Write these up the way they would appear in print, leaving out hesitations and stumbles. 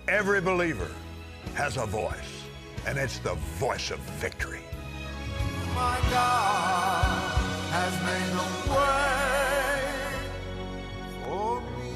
Every believer has a voice, and it's the voice of victory. My God has made a way for me.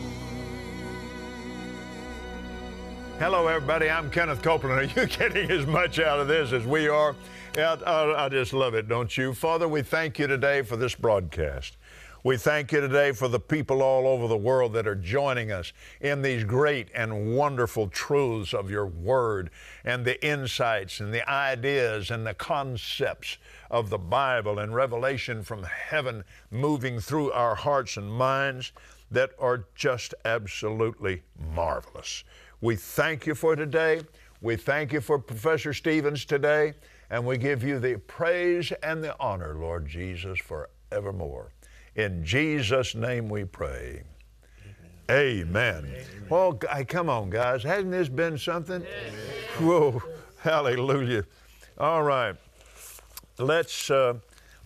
Hello, everybody. I'm Kenneth Copeland. Are you getting as much out of this as we are? Yeah, I just love it, don't you? Father, we thank you today for this broadcast. We thank you today for the people all over the world that are joining us in these great and wonderful truths of your word and the insights and the ideas and the concepts of the Bible and revelation from heaven moving through our hearts and minds that are just absolutely marvelous. We thank you for today. We thank you for Professor Stevens today, and we give you the praise and the honor, Lord Jesus, forevermore. In Jesus' name we pray. Amen. Well, come on, guys. Hasn't this been something? Whoa, hallelujah. All right. Let's, John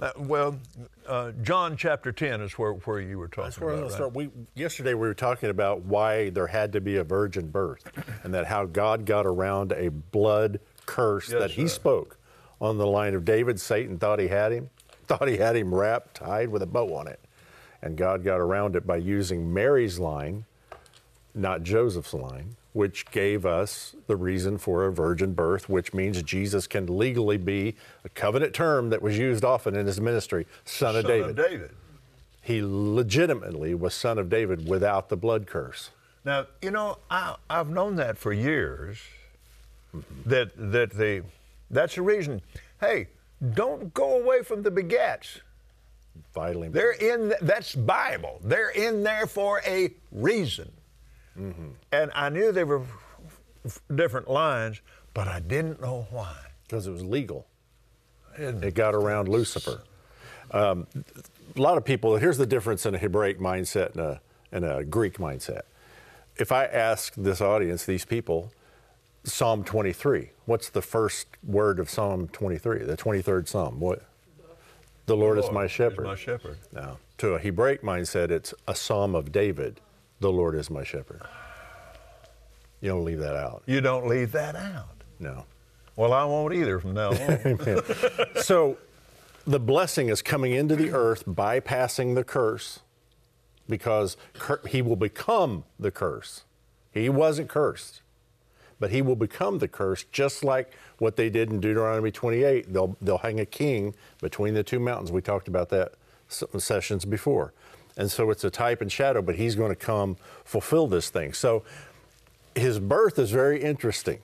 chapter 10 is where you were talking That's where about, I'm going to start. Yesterday we were talking about why there had to be a virgin birth and that how God got around a blood curse that he spoke on the line of David. Satan thought he had him wrapped, tied with a bow on it. And God got around it by using Mary's line, not Joseph's line, which gave us the reason for a virgin birth, which means Jesus can legally be a covenant term that was used often in his ministry, son of David. He legitimately was son of David without the blood curse. Now, you know, I've known that for years, that's the reason. Hey, don't go away from the begats. Vitally. That's Bible. They're in there for a reason. And I knew they were different lines, but I didn't know why. Because it was legal. It got around Lucifer. A lot of people, here's the difference in a Hebraic mindset and a Greek mindset. If I ask this audience, these people, Psalm 23, what's the first word of Psalm 23, the 23rd Psalm? What? The Lord is my shepherd. Is my shepherd. Now, to a Hebraic mindset, it's a Psalm of David. The Lord is my shepherd. You don't leave that out. You don't leave that out. No. Well, I won't either from now on. Amen. So the blessing is coming into the earth, bypassing the curse, because he will become the curse. He wasn't cursed, but he will become the curse, just like what they did in Deuteronomy 28. They'll hang a king between the two mountains. We talked about that sessions before. And so it's a type and shadow, but he's going to come fulfill this thing. So his birth is very interesting.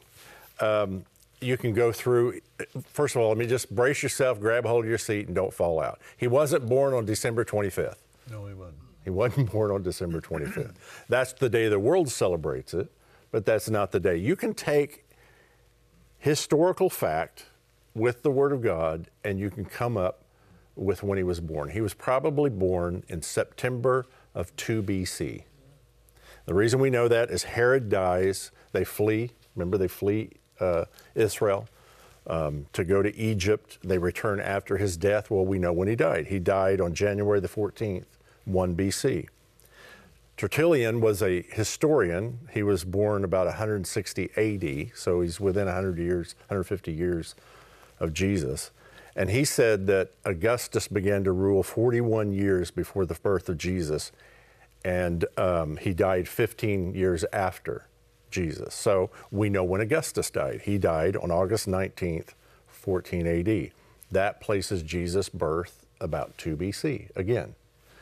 You can go through, first of all, let me just brace yourself, grab hold of your seat, and don't fall out. He wasn't born on December 25th. No, he wasn't. He wasn't born on December 25th. That's the day the world celebrates it, but that's not the day. You can take historical fact with the Word of God, and you can come up with when he was born. He was probably born in September of 2 BC. The reason we know that is Herod dies. They flee. Remember, they flee Israel to go to Egypt. They return after his death. Well, we know when he died. He died on January the 14th, 1 BC. Tertullian was a historian. He was born about 160 AD, so he's within 150 years of Jesus. And he said that Augustus began to rule 41 years before the birth of Jesus, and he died 15 years after Jesus. So we know when Augustus died. He died on August 19th, 14 AD. That places Jesus' birth about 2 BC again.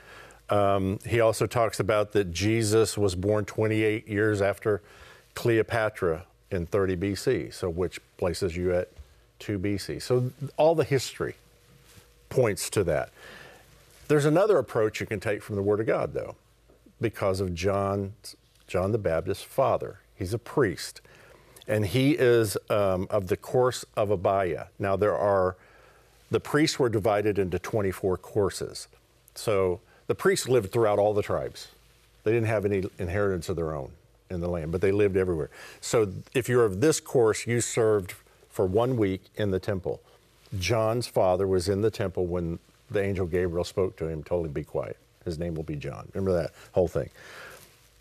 He also talks about that Jesus was born 28 years after Cleopatra in 30 BC, so which places you at 2 BC. So all the history points to that. There's another approach you can take from the Word of God, though, because of John the Baptist's father. He's a priest, and he is of the course of Abia. Now, the priests were divided into 24 courses. So the priests lived throughout all the tribes. They didn't have any inheritance of their own in the land, but they lived everywhere. So if you're of this course, you served for 1 week in the temple. John's father was in the temple when the angel Gabriel spoke to him, told him, be quiet. His name will be John. Remember that whole thing.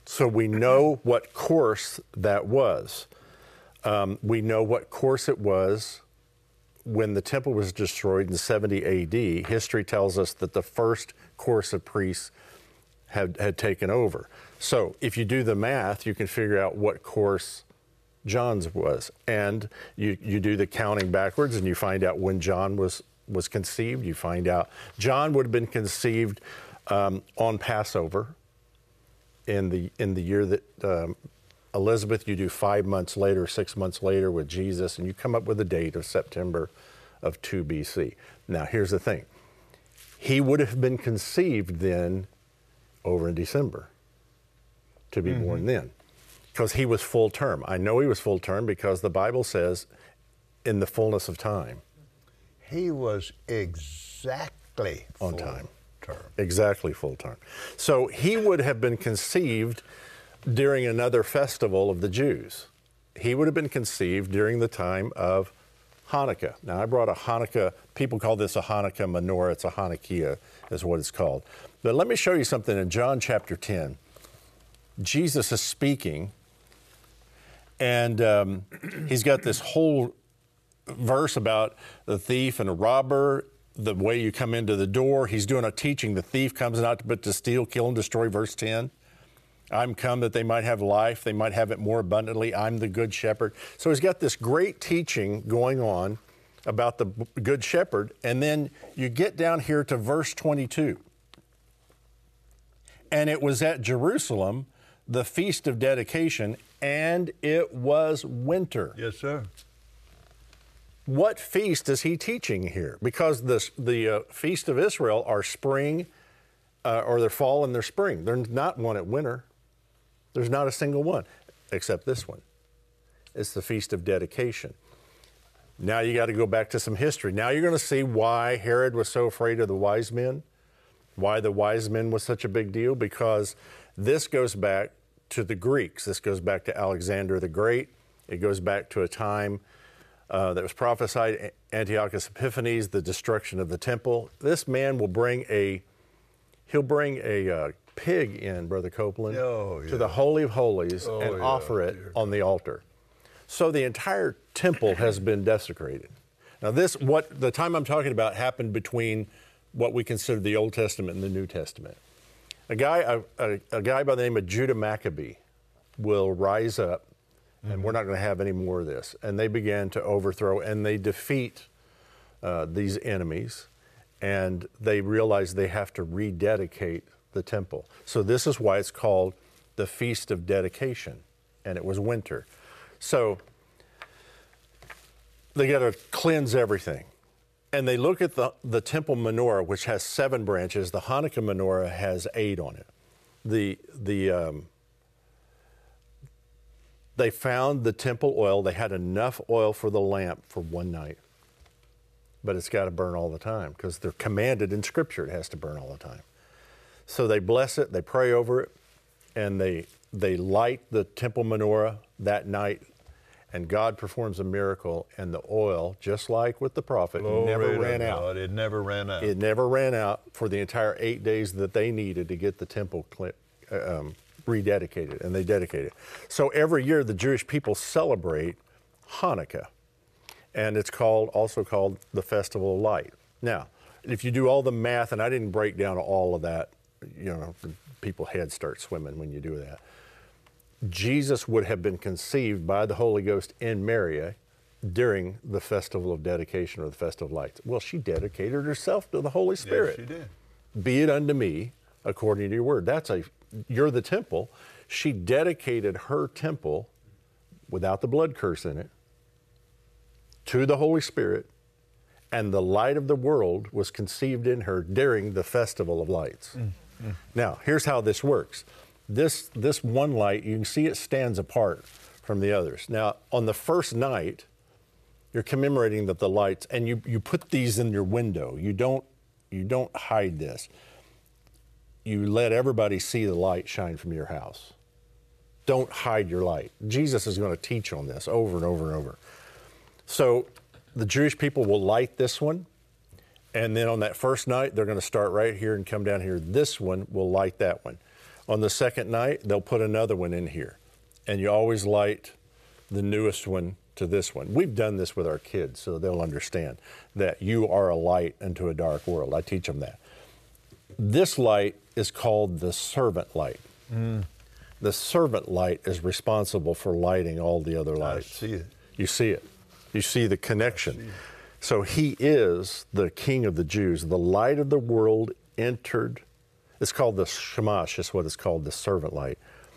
So we know what course that was. We know what course it was when the temple was destroyed in 70 AD. History tells us that the first course of priests had taken over. So if you do the math, you can figure out what course John's was. And you do the counting backwards and you find out when John was conceived. You find out John would have been conceived on Passover in the year that Elizabeth, you do 5 months later, 6 months later with Jesus, and you come up with a date of September of 2 BC. Now, here's the thing. He would have been conceived then over in December to be born then, because he was full term. I know he was full term because the Bible says in the fullness of time. He was exactly On time. term. Exactly full term. So he would have been conceived during another festival of the Jews. He would have been conceived during the time of Hanukkah. Now, I brought a Hanukkah, people call this a Hanukkah menorah. It's a Hanukkah is what it's called. But let me show you something in John chapter 10. Jesus is speaking, and he's got this whole verse about the thief and a robber, the way you come into the door. He's doing a teaching. The thief comes not but to steal, kill, and destroy, verse 10. I'm come that they might have life, they might have it more abundantly. I'm the good shepherd. So he's got this great teaching going on about the good shepherd. And then you get down here to verse 22. And it was at Jerusalem, the feast of dedication, and it was winter. Yes, sir. What feast is he teaching here? Because the feast of Israel are spring, or their fall and their spring. There's not one at winter. There's not a single one, except this one. It's the Feast of Dedication. Now you got to go back to some history. Now you're going to see why Herod was so afraid of the wise men, why the wise men was such a big deal, because this goes back to the Greeks. This goes back to Alexander the Great. It goes back to a time that was prophesied, Antiochus Epiphanes, the destruction of the temple. This man will bring he'll bring a pig in, Brother Copeland, to the Holy of Holies and offer it on the altar. So the entire temple has been desecrated. Now the time I'm talking about happened between what we consider the Old Testament and the New Testament. A guy by the name of Judah Maccabee will rise up, and we're not going to have any more of this. And they began to overthrow, and they defeat these enemies, and they realize they have to rededicate the temple. So this is why it's called the Feast of Dedication, and it was winter. So they got to cleanse everything. And they look at the temple menorah, which has 7 branches. The Hanukkah menorah has 8 on it. They found the temple oil. They had enough oil for the lamp for one night. But it's got to burn all the time because they're commanded in Scripture it has to burn all the time. So they bless it, they pray over it, and they light the temple menorah that night, and God performs a miracle, and the oil, just like with the prophet, never ran out. It never ran out. It never ran out for the entire 8 days that they needed to get the temple rededicated, and they dedicated it. So every year the Jewish people celebrate Hanukkah, and it's also called the Festival of Light. Now, if you do all the math, and I didn't break down all of that, people's heads start swimming when you do that. Jesus would have been conceived by the Holy Ghost in Mary during the Festival of Dedication or the Festival of Lights. Well, she dedicated herself to the Holy Spirit. Yes, she did. Be it unto me according to your word. You're the temple. She dedicated her temple without the blood curse in it to the Holy Spirit, and the light of the world was conceived in her during the Festival of Lights. Now, here's how this works. This one light, you can see it stands apart from the others. Now, on the first night, you're commemorating the lights, and you put these in your window. You don't hide this. You let everybody see the light shine from your house. Don't hide your light. Jesus is going to teach on this over and over and over. So the Jewish people will light this one, and then on that first night, they're going to start right here and come down here. This one will light that one. On the second night, they'll put another one in here. And you always light the newest one to this one. We've done this with our kids so they'll understand that you are a light into a dark world. I teach them that. This light is called the servant light. The servant light is responsible for lighting all the other lights. I see it. You see it. You see the connection. So he is the King of the Jews. The light of the world entered. It's called the Shamash, is what it's called, the servant light.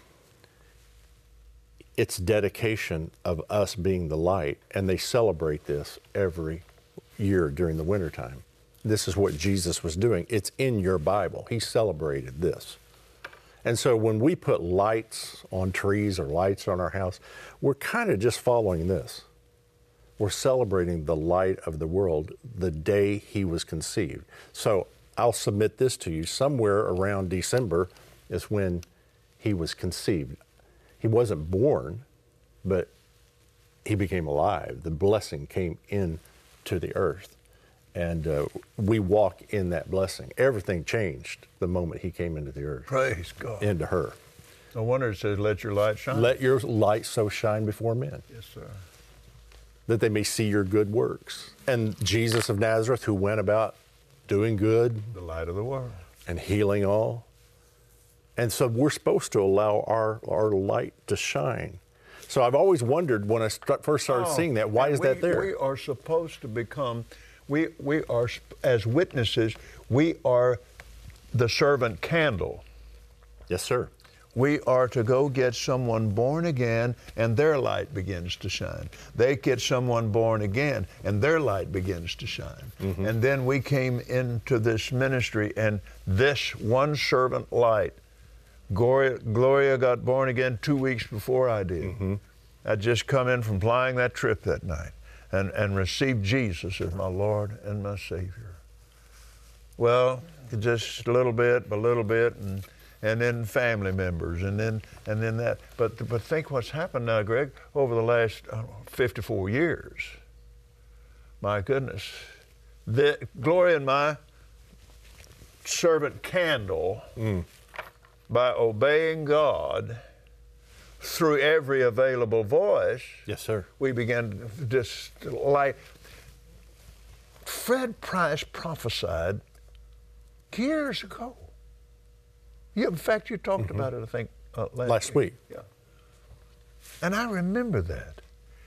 It's dedication of us being the light, and they celebrate this every year during the wintertime. This is what Jesus was doing. It's in your Bible. He celebrated this. And so when we put lights on trees or lights on our house, we're kind of just following this. We're celebrating the light of the world the day he was conceived. So I'll submit this to you. Somewhere around December is when he was conceived. He wasn't born, but he became alive. The blessing came into the earth. And we walk in that blessing. Everything changed the moment he came into the earth. Praise God. Into her. No wonder it says, let your light shine. Let your light so shine before men. Yes, sir. That they may see your good works. And Jesus of Nazareth, who went about doing good. The light of the world. And healing all. And so we're supposed to allow our light to shine. So I've always wondered when I first started seeing that, why is that there? We are supposed to become, we are, as witnesses, we are the servant candle. Yes, sir. We are to go get someone born again, and their light begins to shine. They get someone born again, and their light begins to shine. Mm-hmm. And then we came into this ministry, and this one servant light, Gloria got born again 2 weeks before I did. Mm-hmm. I'd just come in from flying that trip that night and received Jesus as my Lord and my Savior. Well, just a little bit by little bit, and then family members, and then that. But think what's happened now, Greg, over the last 54 years. My goodness. Gloria and my servant candle, by obeying God through every available voice. Yes, sir. We began to just light. Fred Price prophesied years ago. In fact, you talked about it, I think, last week. Yeah. And I remember that.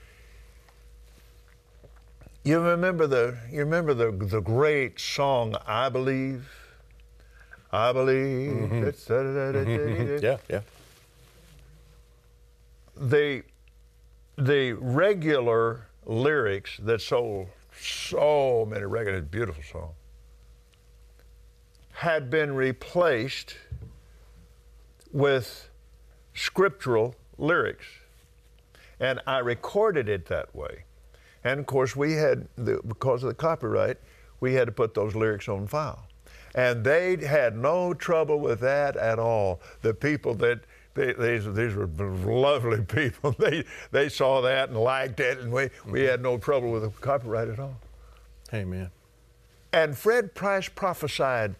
You remember the great song, I Believe? I believe. Mm-hmm. Yeah. The regular lyrics that sold so many records, beautiful song, had been replaced with scriptural lyrics. And I recorded it that way. And of course we had, because of the copyright, we had to put those lyrics on file. And they had no trouble with that at all. The people that, these were lovely people. They saw that and liked it, and we had no trouble with the copyright at all. Amen. And Fred Price prophesied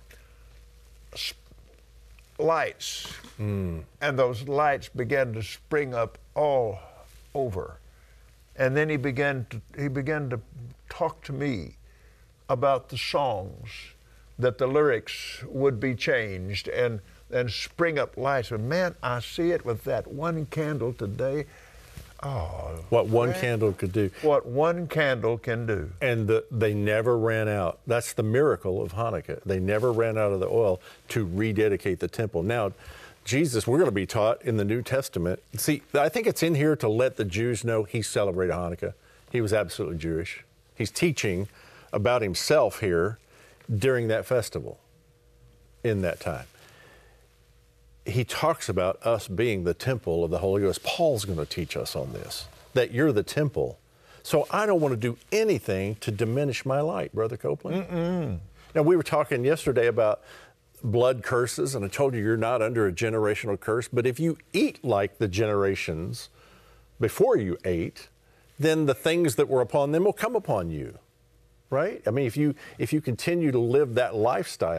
lights, and those lights began to spring up all over. And then he began to talk to me about the songs, that the lyrics would be changed and spring up lights. And man, I see it with that one candle today. Oh, what one candle could do. What one candle can do. And they never ran out. That's the miracle of Hanukkah. They never ran out of the oil to rededicate the temple. Now, Jesus, we're going to be taught in the New Testament. See, I think it's in here to let the Jews know he celebrated Hanukkah. He was absolutely Jewish. He's teaching about himself here during that festival in that time. He talks about us being the temple of the Holy Ghost. Paul's going to teach us on this, that you're the temple. So I don't want to do anything to diminish my light, Brother Copeland. Now, we were talking yesterday about blood curses, and I told you you're not under a generational curse, but if you eat like the generations before you ate, then the things that were upon them will come upon you, right? I mean, if you continue to live that lifestyle,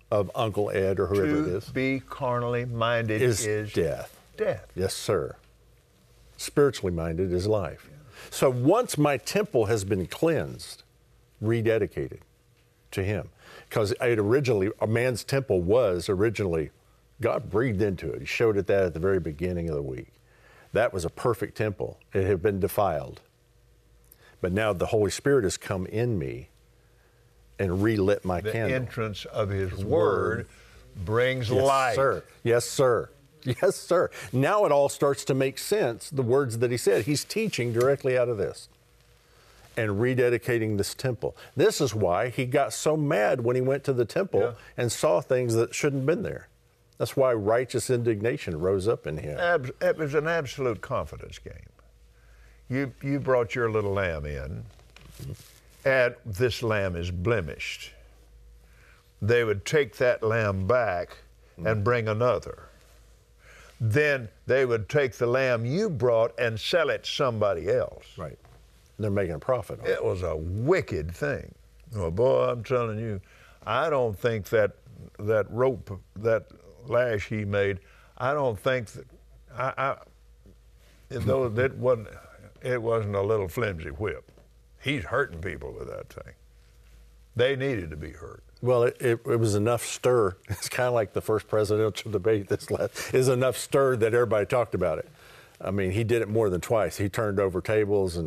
of Uncle Ed or whoever it To is be carnally minded is death. Death. Yes, sir. Spiritually minded is life. So once my temple has been cleansed, rededicated to Him, because a man's temple was originally, God breathed into it. He showed it that at the very beginning of the week. That was a perfect temple. It had been defiled. But now the Holy Spirit has come in me and relit my The candle. entrance of His Word brings Yes, light. sir. Yes, sir. Yes, sir. Now it all starts to make sense, the words that he said. He's teaching directly out of this and rededicating this temple. This is why he got so mad when he went to the temple and saw things that shouldn't have been there. That's why righteous indignation rose up in him. It was an absolute confidence game. You brought your little lamb in, and this lamb is blemished. They would take that lamb back and bring another. Then they would take the lamb you brought and sell it to somebody else. Right. They're making a profit on it. It was a wicked thing. Well, boy, I'm telling you, I don't think that rope, that lash he made, I don't think that, though it wasn't a little flimsy whip. He's hurting people with that thing. They needed to be hurt. Well, it was enough stir. It's kind of like the first presidential debate is enough stir that everybody talked about it. I mean, he did it more than twice. He turned over tables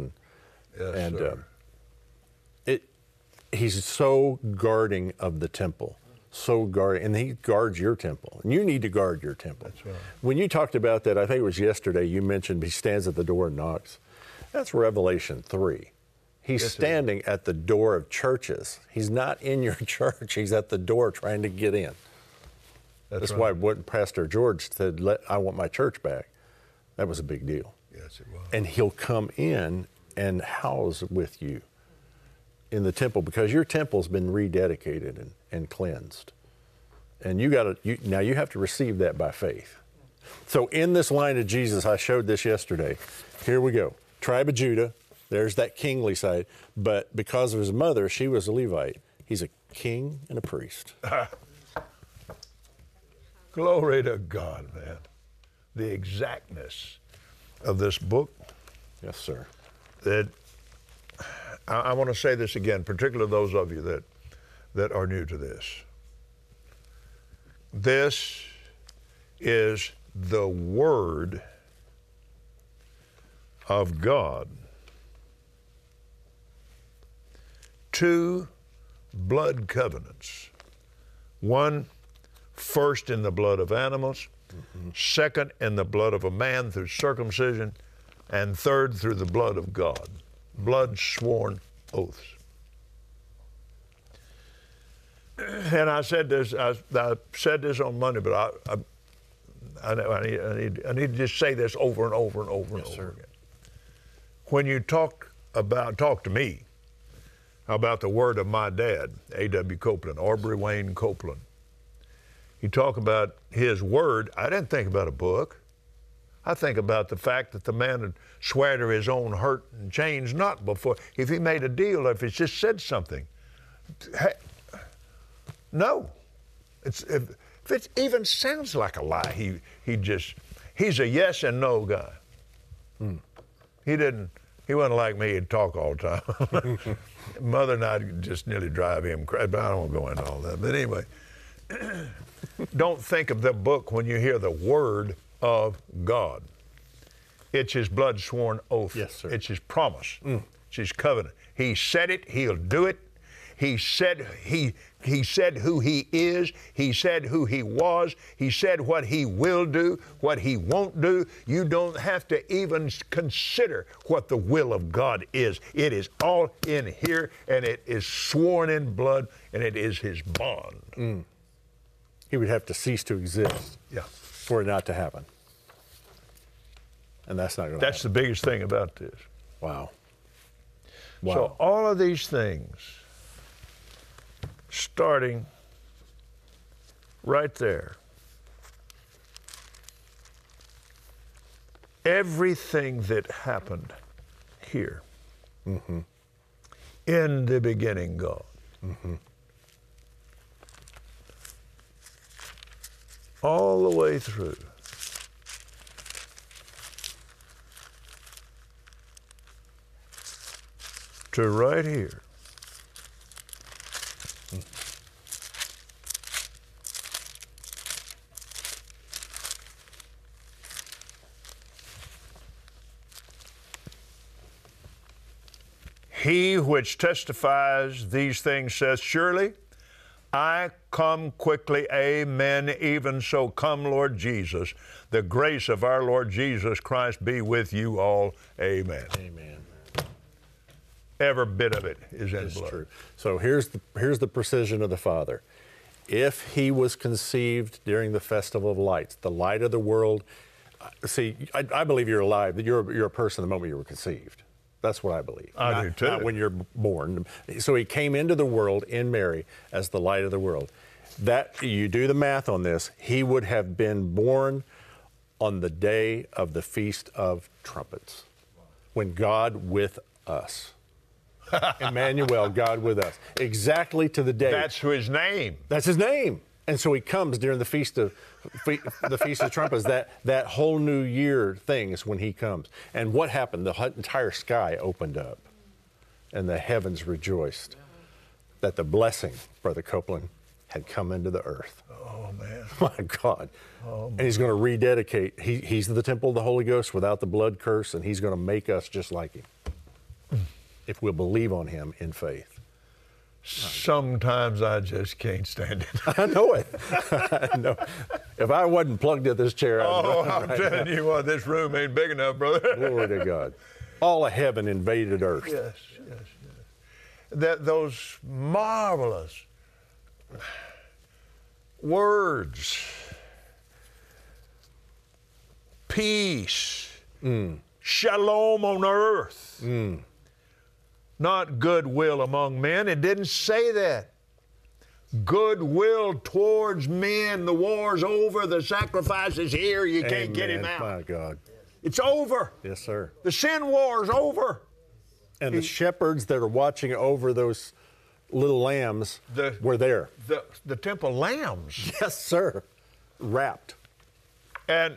he's so guarding of the temple, so guarding, and he guards your temple. And you need to guard your temple. That's right. When you talked about that, I think it was yesterday, you mentioned he stands at the door and knocks. That's Revelation 3. He's standing at the door of churches. He's not in your church. He's at the door trying to get in. That's right. why when Pastor George said, I want my church back, that was a big deal. Yes, it was. And he'll come in and house with you in the temple because your temple's been rededicated and cleansed. And now you have to receive that by faith. So in this line of Jesus, I showed this yesterday. Here we go. Tribe of Judah. There's that kingly side. But because of his mother, she was a Levite. He's a king and a priest. Glory to God, man. The exactness of this book. Yes, sir. That I want to say this again, particularly those of you that are new to this. This is the Word of God. 2 blood covenants. One, first in the blood of animals, second in the blood of a man through circumcision, and third through the blood of God. Blood sworn oaths. And I said this. I said this on Monday, but I need to just say this over and over and over and over again. When you talk to me about the word of my dad, A.W. Copeland, Aubrey Wayne Copeland. You talk about his word. I didn't think about a book. I think about the fact that the man would swear to his own hurt and change not before. If he made a deal, if he just said something, hey, no. If it even sounds like a lie, he's a yes and no guy. He wasn't like me, he'd talk all the time. Mother and I just nearly drive him crazy, but I don't want to go into all that. But anyway, don't think of the book when you hear the word of God. It's his blood sworn oath. Yes, sir. It's his promise. It's his covenant. He said it, he'll do it. He said who he is. He said who he was. He said what he will do, what he won't do. You don't have to even consider what the will of God is. It is all in here, and it is sworn in blood, and it is his bond. He would have to cease to exist for it not to happen. And that's not going to happen. That's the biggest thing about this. Wow. So all of these things, starting right there, everything that happened here, in the beginning, God. all the way through. To right here. He which testifies these things says, surely I come quickly, amen, even so come, Lord Jesus. The grace of our Lord Jesus Christ be with you all, amen. Amen. Every bit of it is in It's blood. true. So here's the precision of the Father. If he was conceived during the Festival of Lights, the light of the world, see, I believe you're alive, that you're a person the moment you were conceived. That's what I believe. I do too. Not when you're born. So he came into the world in Mary as the light of the world. That, you do the math on this, he would have been born on the day of the Feast of Trumpets, when God with us. Emmanuel, God with us. Exactly to the day. That's his name. That's his name. And so he comes during the Feast of Trumpets. That whole New Year thing is when he comes. And what happened? The entire sky opened up, and the heavens rejoiced that the blessing, Brother Copeland, had come into the earth. Oh, man. My God. And he's going to rededicate. He's the temple of the Holy Ghost without the blood curse, and he's going to make us just like him if we'll believe on him in faith. Sometimes I just can't stand it. I know it. I know. If I wasn't plugged at this chair, I'm telling you what, this room ain't big enough, brother. Glory to God. All of heaven invaded earth. Yes. Those marvelous words, peace, shalom on earth, not goodwill among men. It didn't say that. Goodwill towards men. The war's over. The sacrifice is here. You can't get him out. My God. It's over. Yes, sir. The sin war's over. And the shepherds that are watching over those little lambs were there. The temple lambs. Yes, sir. Wrapped. And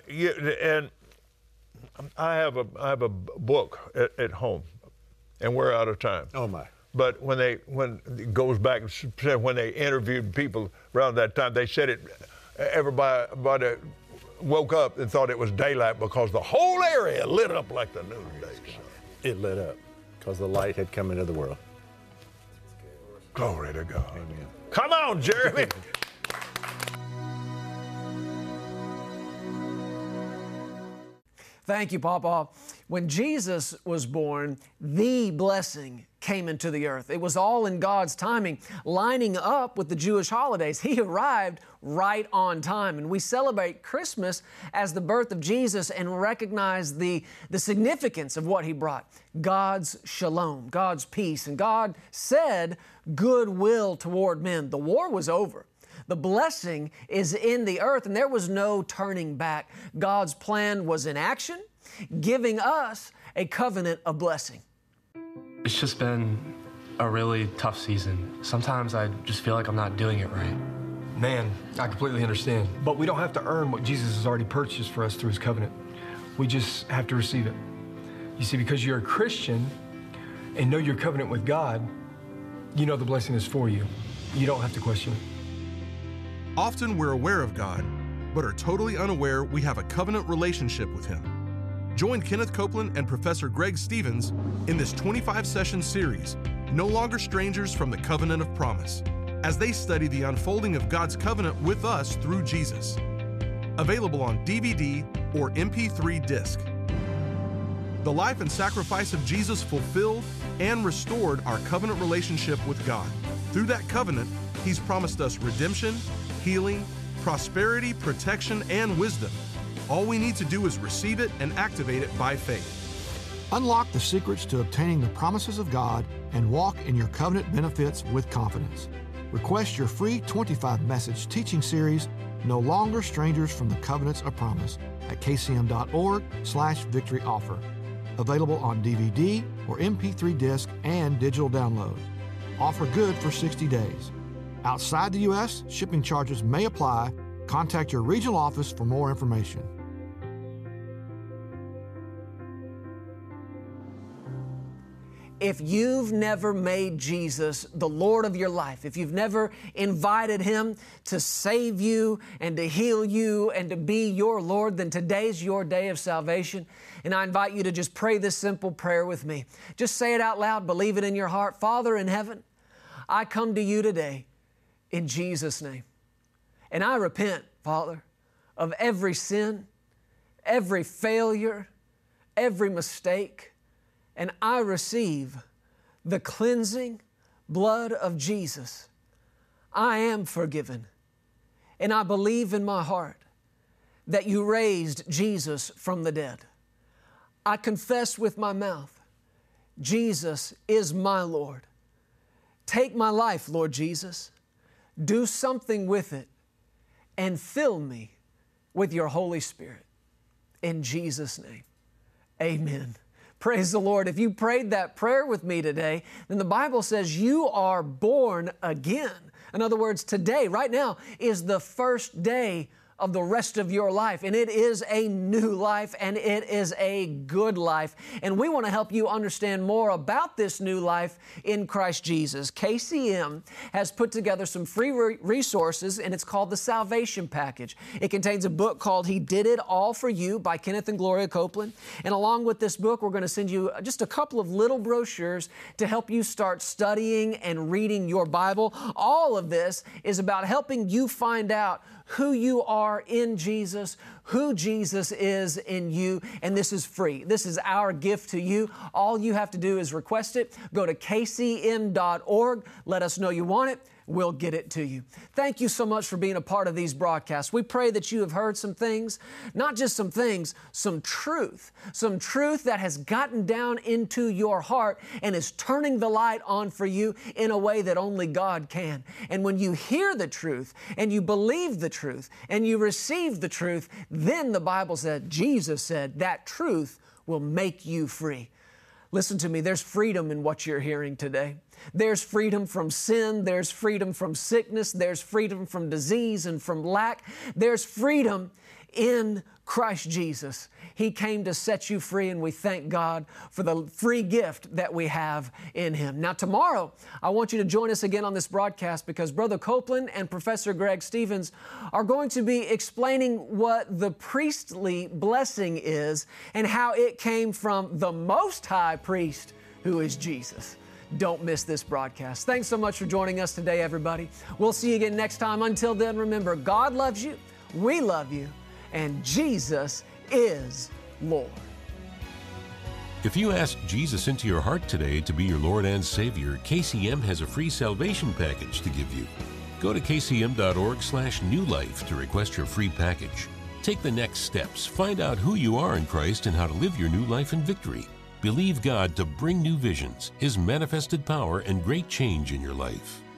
I have a book at home, and we're out of time. Oh my! But when it goes back, when they interviewed people around that time, they said everybody woke up and thought it was daylight because the whole area lit up like the noonday sun. It lit up because the light had come into the world. Glory to God. Amen. Come on, Jeremy. Thank you, Papa. When Jesus was born, the blessing came into the earth. It was all in God's timing, lining up with the Jewish holidays. He arrived right on time. And we celebrate Christmas as the birth of Jesus and recognize the significance of what He brought. God's shalom, God's peace. And God said goodwill toward men. The war was over. The blessing is in the earth, and there was no turning back. God's plan was in action, giving us a covenant of blessing. It's just been a really tough season. Sometimes I just feel like I'm not doing it right. Man, I completely understand. But we don't have to earn what Jesus has already purchased for us through His covenant. We just have to receive it. You see, because you're a Christian and know your covenant with God, you know the blessing is for you. You don't have to question it. Often we're aware of God, but are totally unaware we have a covenant relationship with Him. Join Kenneth Copeland and Professor Greg Stevens in this 25-session series, No Longer Strangers from the Covenant of Promise, as they study the unfolding of God's covenant with us through Jesus. Available on DVD or MP3 disc. The life and sacrifice of Jesus fulfilled and restored our covenant relationship with God. Through that covenant, He's promised us redemption, healing, prosperity, protection, and wisdom. All we need to do is receive it and activate it by faith. Unlock the secrets to obtaining the promises of God and walk in your covenant benefits with confidence. Request your free 25-message teaching series, No Longer Strangers from the Covenants of Promise, at kcm.org/victory offer. Available on DVD or MP3 disc and digital download. Offer good for 60 days. Outside the U.S., shipping charges may apply. Contact your regional office for more information. If you've never made Jesus the Lord of your life, if you've never invited Him to save you and to heal you and to be your Lord, then today's your day of salvation. And I invite you to just pray this simple prayer with me. Just say it out loud, believe it in your heart. Father in heaven, I come to you today in Jesus' name. And I repent, Father, of every sin, every failure, every mistake. And I receive the cleansing blood of Jesus. I am forgiven. And I believe in my heart that you raised Jesus from the dead. I confess with my mouth, Jesus is my Lord. Take my life, Lord Jesus. Do something with it and fill me with your Holy Spirit. In Jesus' name, amen. Praise the Lord. If you prayed that prayer with me today, then the Bible says you are born again. In other words, today, right now, is the first day of the rest of your life. And it is a new life, and it is a good life. And we want to help you understand more about this new life in Christ Jesus. KCM has put together some free resources, and it's called the Salvation Package. It contains a book called He Did It All for You by Kenneth and Gloria Copeland. And along with this book, we're going to send you just a couple of little brochures to help you start studying and reading your Bible. All of this is about helping you find out who you are in Jesus, who Jesus is in you, and this is free. This is our gift to you. All you have to do is request it. Go to kcm.org. Let us know you want it. We'll get it to you. Thank you so much for being a part of these broadcasts. We pray that you have heard some things, not just some things, some truth that has gotten down into your heart and is turning the light on for you in a way that only God can. And when you hear the truth and you believe the truth and you receive the truth, then the Bible said, Jesus said, that truth will make you free. Listen to me, there's freedom in what you're hearing today. There's freedom from sin, there's freedom from sickness, there's freedom from disease and from lack. There's freedom in Christ Jesus. He came to set you free, and we thank God for the free gift that we have in Him. Now tomorrow, I want you to join us again on this broadcast because Brother Copeland and Professor Greg Stevens are going to be explaining what the priestly blessing is and how it came from the Most High Priest, who is Jesus. Don't miss this broadcast. Thanks so much for joining us today, everybody. We'll see you again next time. Until then, remember, God loves you, we love you, and Jesus is Lord. If you ask Jesus into your heart today to be your Lord and Savior, KCM has a free salvation package to give you. Go to kcm.org/newlife to request your free package. Take the next steps. Find out who you are in Christ and how to live your new life in victory. Believe God to bring new visions, His manifested power, and great change in your life.